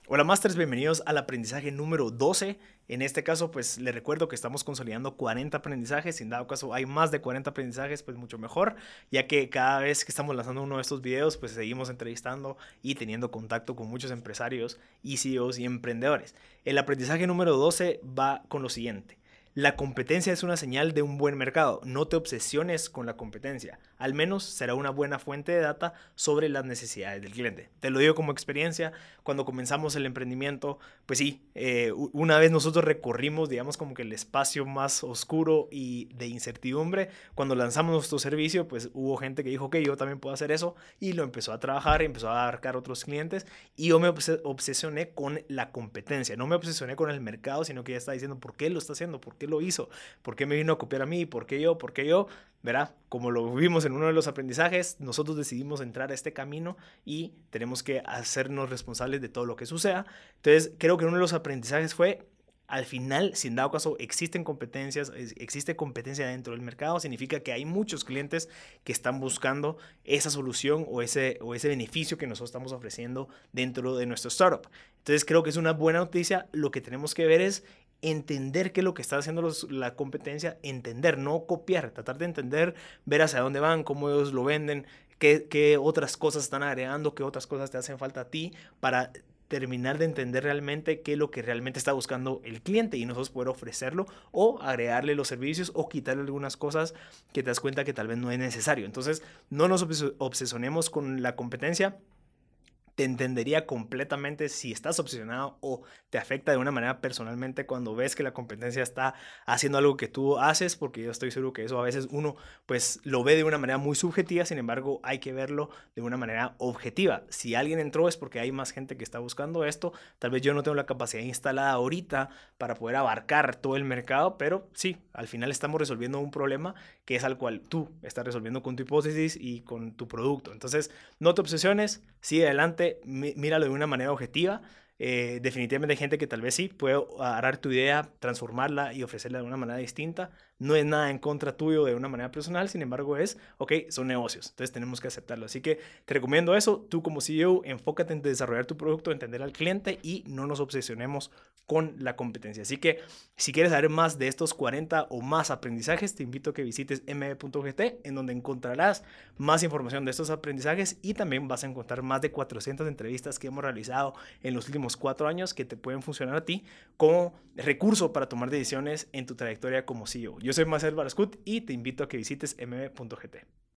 Hola Masters, bienvenidos al aprendizaje número 12. En este caso, pues les recuerdo que estamos consolidando 40 aprendizajes. Si en dado caso hay más de 40 aprendizajes, pues mucho mejor, ya que cada vez que estamos lanzando uno de estos videos, pues seguimos entrevistando y teniendo contacto con muchos empresarios y CEOs y emprendedores. El aprendizaje número 12 va con lo siguiente. La competencia es una señal de un buen mercado. No te obsesiones con la competencia. Al menos será una buena fuente de data sobre las necesidades del cliente. Te lo digo como experiencia. Cuando comenzamos el emprendimiento, pues sí, una vez nosotros recorrimos, digamos, como que el espacio más oscuro y de incertidumbre. Cuando lanzamos nuestro servicio, pues hubo gente que dijo, ok, yo también puedo hacer eso. Y lo empezó a trabajar, empezó a abarcar otros clientes. Y yo me obsesioné con la competencia. No me obsesioné con el mercado, sino que ya está diciendo, ¿por qué lo está haciendo? ¿Por qué lo hizo? ¿Por qué me vino a copiar a mí? ¿Por qué yo? ¿Por qué yo? Verá, como lo vimos en uno de los aprendizajes, nosotros decidimos entrar a este camino y tenemos que hacernos responsables de todo lo que suceda. Entonces, creo que uno de los aprendizajes fue, al final, si en dado caso existen competencias, existe competencia dentro del mercado, significa que hay muchos clientes que están buscando esa solución o ese beneficio que nosotros estamos ofreciendo dentro de nuestro startup. Entonces, creo que es una buena noticia. Lo que tenemos que ver es entender qué es lo que está haciendo la competencia, entender, no copiar, tratar de entender, ver hacia dónde van, cómo ellos lo venden, qué otras cosas están agregando, qué otras cosas te hacen falta a ti para terminar de entender realmente qué es lo que realmente está buscando el cliente y nosotros poder ofrecerlo o agregarle los servicios o quitarle algunas cosas que te das cuenta que tal vez no es necesario. Entonces, no nos obsesionemos con la competencia. Te entendería completamente si estás obsesionado o te afecta de una manera personalmente cuando ves que la competencia está haciendo algo que tú haces, porque yo estoy seguro que eso a veces uno pues lo ve de una manera muy subjetiva. Sin embargo, hay que verlo de una manera objetiva. Si alguien entró es porque hay más gente que está buscando esto. Tal vez yo no tengo la capacidad instalada ahorita para poder abarcar todo el mercado, pero sí, al final estamos resolviendo un problema que es al cual tú estás resolviendo con tu hipótesis y con tu producto. Entonces, no te obsesiones, sigue adelante, míralo de una manera objetiva. Definitivamente hay gente que tal vez sí puede agarrar tu idea, transformarla y ofrecerla de una manera distinta. No es nada en contra tuyo de una manera personal, sin embargo es, ok, son negocios, entonces tenemos que aceptarlo. Así que te recomiendo eso, tú como CEO, enfócate en desarrollar tu producto, entender al cliente y no nos obsesionemos con la competencia. Así que si quieres saber más de estos 40 o más aprendizajes, te invito a que visites mb.gt, en donde encontrarás más información de estos aprendizajes y también vas a encontrar más de 400 entrevistas que hemos realizado en los últimos 4 años que te pueden funcionar a ti como recurso para tomar decisiones en tu trayectoria como CEO. Yo soy Marcel Barascut y te invito a que visites mb.gt.